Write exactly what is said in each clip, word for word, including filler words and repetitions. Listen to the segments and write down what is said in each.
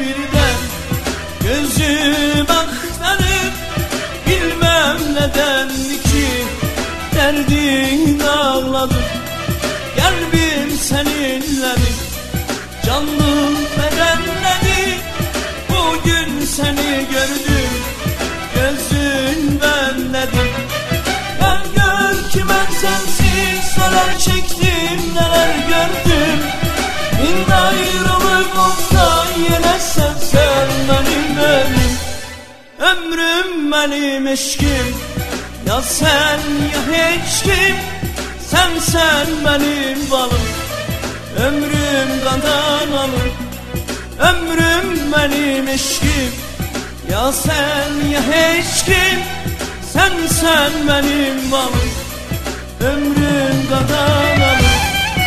birden gözüm aktarıp, bilmem neden ki derdin ağladım. Gel bir seninle bir canlı bedenleri, bugün seni gördüm gözün benledim. Gel gör ki ben sensiz neler çektim, neler gördüm. Bin ayrılık olsa yine sevsen benim benim. Ömrüm benim eşkim, ya sen ya hiç kim. Sen sen benim balım, ömrüm kandan alır. Ömrüm benim eşkim, ya sen ya hiç kim. Sen sen benim balım, ömrüm kandan alır.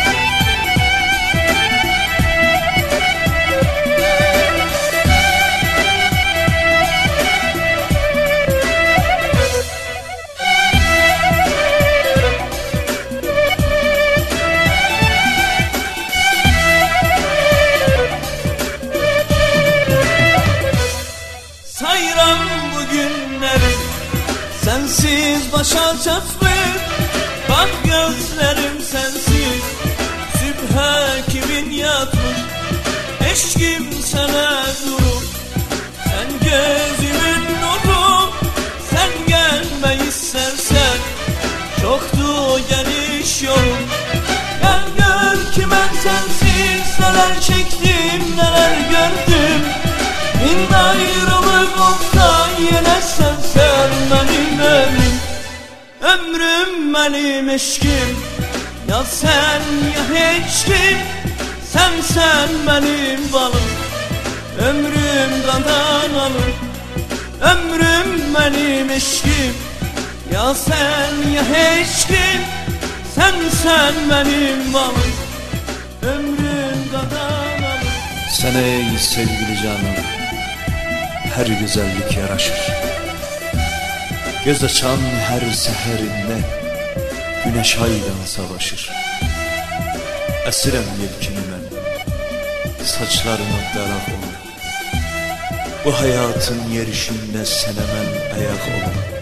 Sayram bu günleri sensiz başa çatmıyor. Bak gözlerim sensiz sübhe kimin yatmış. Eşkim sana durup sen gözümün nuru. Sen gelme istersen çoktu geniş yolum. Gel gör ki ben sensiz neler çektim, neler gördüm. Bin ayrılık olsa yine sevsen benim benim. Ömrüm benim eşkim, ya sen ya hiç kim. Sen sen benim balım, ömrüm kandan alır. Ömrüm benim eşkim, ya sen ya hiç kim. Sen sen benim balım, ömrüm kandan alır. Sana ey sevgili canım, her güzellik yaraşır. Göz açan her seherinde güneş aydan savaşır. Esirem yelkini ben, saçlarına darak olur. Bu hayatın yerişinde senemen ayak olur.